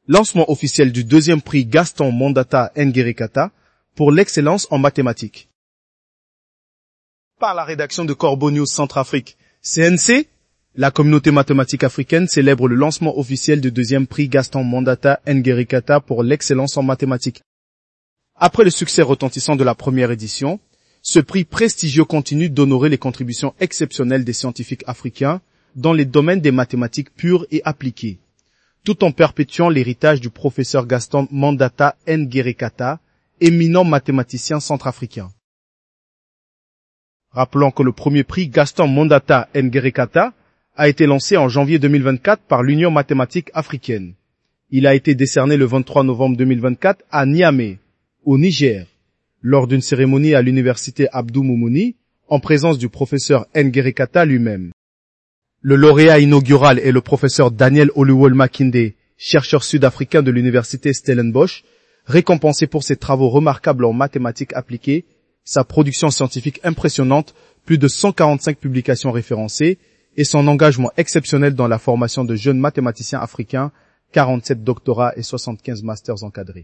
Lancement officiel du deuxième prix Gaston Mondata Ngere-Kata pour l'excellence en mathématiques. Par la rédaction de Corbeau News Centrafrique, CNC, la communauté mathématique africaine célèbre le lancement officiel du deuxième prix Gaston Mondata Ngere-Kata pour l'excellence en mathématiques. Après le succès retentissant de la première édition, ce prix prestigieux continue d'honorer les contributions exceptionnelles des scientifiques africains dans les domaines des mathématiques pures et appliquées, tout en perpétuant l'héritage du professeur Gaston Mondata Ngere-Kata, éminent mathématicien centrafricain. Rappelons que le premier prix Gaston Mondata Ngere-Kata a été lancé en janvier 2024 par l'Union mathématique africaine. Il a été décerné le 23 novembre 2024 à Niamey, au Niger, lors d'une cérémonie à l'université Abdou Moumouni, en présence du professeur Ngere-Kata lui-même. Le lauréat inaugural est le professeur Daniel Oluwole Makinde, chercheur sud-africain de l'université Stellenbosch, récompensé pour ses travaux remarquables en mathématiques appliquées, sa production scientifique impressionnante, plus de 145 publications référencées, et son engagement exceptionnel dans la formation de jeunes mathématiciens africains, 47 doctorats et 75 masters encadrés.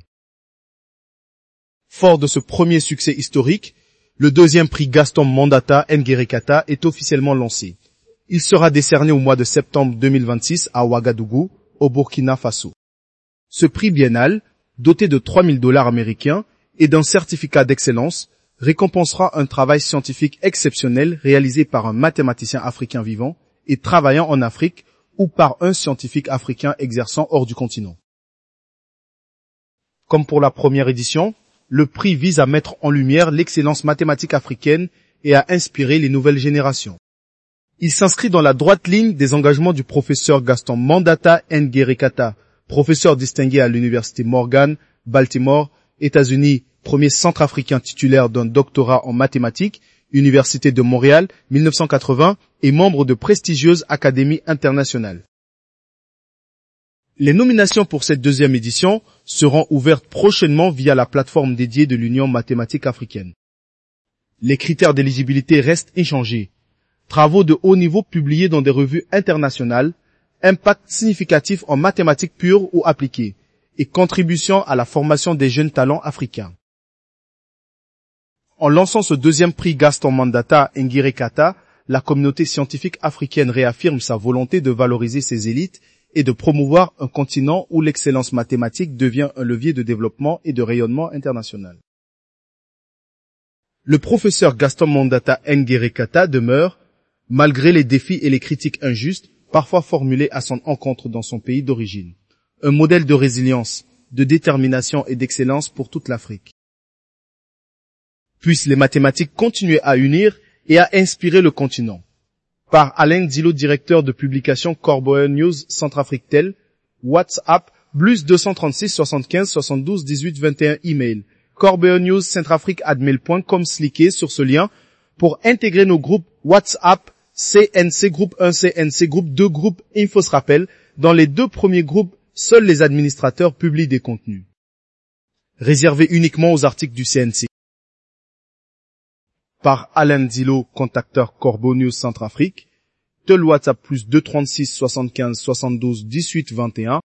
Fort de ce premier succès historique, le deuxième prix Gaston Mondata Ngere-Kata est officiellement lancé. Il sera décerné au mois de septembre 2026 à Ouagadougou, au Burkina Faso. Ce prix biennal, doté de $3 000 américains et d'un certificat d'excellence, récompensera un travail scientifique exceptionnel réalisé par un mathématicien africain vivant et travaillant en Afrique ou par un scientifique africain exerçant hors du continent. Comme pour la première édition, le prix vise à mettre en lumière l'excellence mathématique africaine et à inspirer les nouvelles générations. Il s'inscrit dans la droite ligne des engagements du professeur Gaston Mondata Ngere-Kata, professeur distingué à l'université Morgan, Baltimore, États-Unis, premier centrafricain titulaire d'un doctorat en mathématiques, Université de Montréal, 1980, et membre de prestigieuses académies internationales. Les nominations pour cette deuxième édition seront ouvertes prochainement via la plateforme dédiée de l'Union mathématique africaine. Les critères d'éligibilité restent inchangés. Travaux de haut niveau publiés dans des revues internationales, impact significatif en mathématiques pures ou appliquées, et contribution à la formation des jeunes talents africains. En lançant ce deuxième prix Gaston Mondata Ngere-Kata, la communauté scientifique africaine réaffirme sa volonté de valoriser ses élites et de promouvoir un continent où l'excellence mathématique devient un levier de développement et de rayonnement international. Le professeur Gaston Mondata Ngere-Kata demeure, malgré les défis et les critiques injustes, parfois formulées à son encontre dans son pays d'origine, un modèle de résilience, de détermination et d'excellence pour toute l'Afrique. Puissent les mathématiques continuer à unir et à inspirer le continent. Par Alain Dilo, directeur de publication Corbeau News Centrafrique Tel, WhatsApp, +236 75 72 18 21 email, Corbeau News Centrafrique@mail.com, cliquez sur ce lien pour intégrer nos groupes WhatsApp, CNC Groupe 1, CNC Groupe 2, Groupe Infos Rappel. Dans les deux premiers groupes, seuls les administrateurs publient des contenus. Réservé uniquement aux articles du CNC. Par Alain Dilo, contacteur Corbeau News Centrafrique, tel WhatsApp +236 75 72 18 21,